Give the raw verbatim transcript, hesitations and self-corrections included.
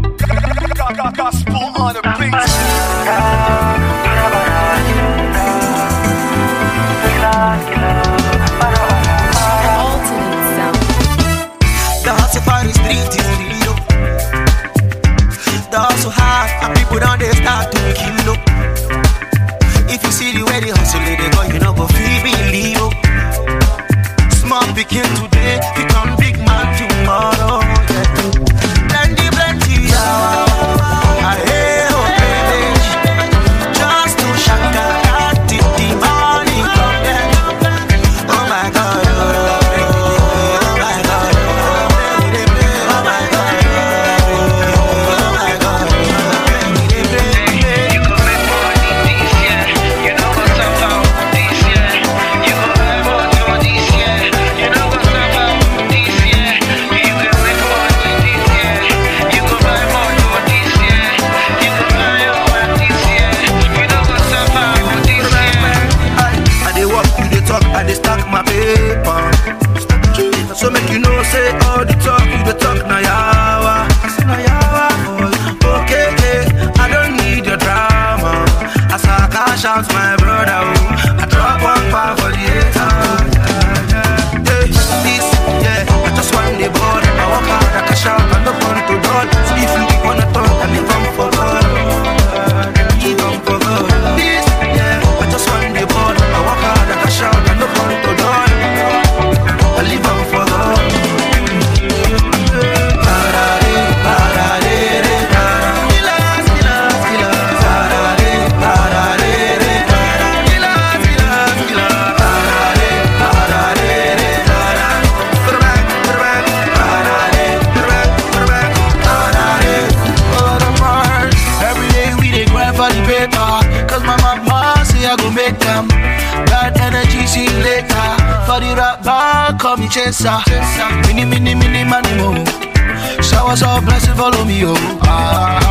Gospel on the beat. The hustle for the street is real. The hustle hard and people down there start to kill up. If you see the way they hustle, they go, you know, go feel believe. Small picking today, become big man tomorrow. Yeah. Plenty, plenty, yeah. I hate oh, baby. Just to shaka at the money come there. Oh my God, oh, oh my God, oh my God, oh my God. You gon' make money this year. You know what's about this year. You gon' have more this year. You know what's about this year. You can make money this year. You gon' buy more this year. You gon' buy all this year. You know what's about this year. I dey walk, you dey talk, I dey stack my paper. So make you know, say all the talk, you dey talk na yawa. Na yawa, boy. Okay, okay, I don't need your drama. As I cash out my brother, oh, I drop one pound for the haters. Yeah, yeah. Hey, this, yeah, I just want the ball. I walk out, I cash out, I don't want to done. So if you wanna talk, I live on for God. I live on for God. This, yeah, I just want the ball. I walk out, I cash out, I don't want to done. I live on for God. Parade, parade, parade. Killers, killers, killers. Parade, parade, parade. Killers, killers, killers. Parade, parade, parade. Put it back, put it back. Parade, put it back, put it back. Parade, for the march. Every day we dey grind for the paper. Cause my mama say I go make them. Bad energy, see you later. For the rap bar, call me chaser. Mini, mini, mini, money, mo. Showers of blessing, follow me, oh. Ah.